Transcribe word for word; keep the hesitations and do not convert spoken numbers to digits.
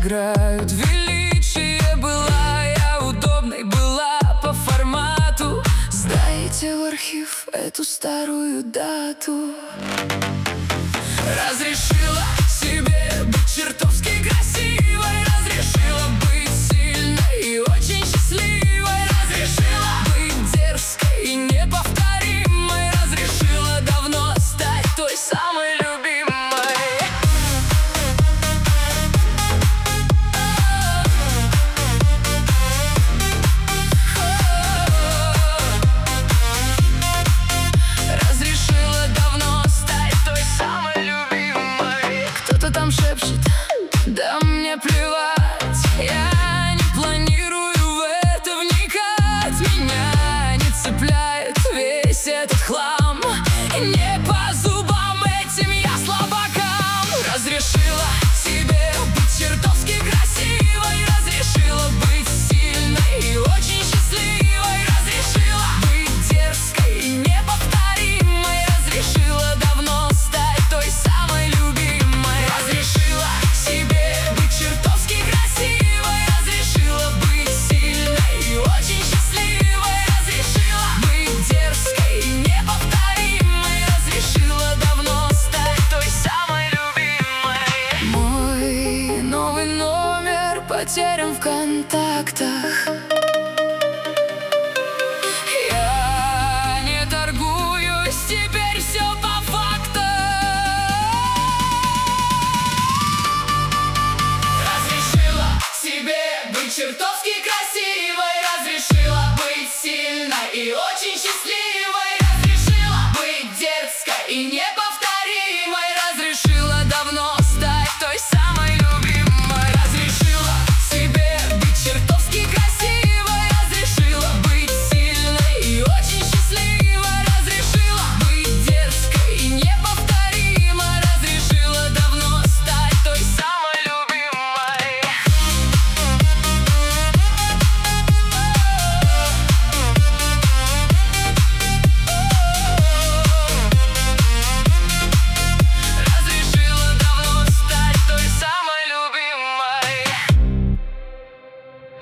играют. Величие была я, удобной была по формату. Сдайте в архив эту старую дату. Разрешила себе быть чертовски красивой, разрешила быть сильной и очень счастливой, разрешила быть дерзкой и неповторимой, разрешила давно стать той самой любимой. Разрешила давно стать той самой любимой. Кто-то там шепчет, да мне плевать, я не планирую в это вникать. Меня не цепляет весь этот хлам, не по зубам этим я слабакам. Разрешила себе быть чертовски красивой, разрешила быть сильной и очень счастливой, разрешила быть дерзкой и неповторимой, разрешила давно стать той самой любимой. Разрешила себе быть чертовски красивой, разрешила быть сильной и очень счастливой, разрешила быть дерзкой и неповторимой, разрешила давно стать той самой любимой. Мой новый номер потерян в контактах.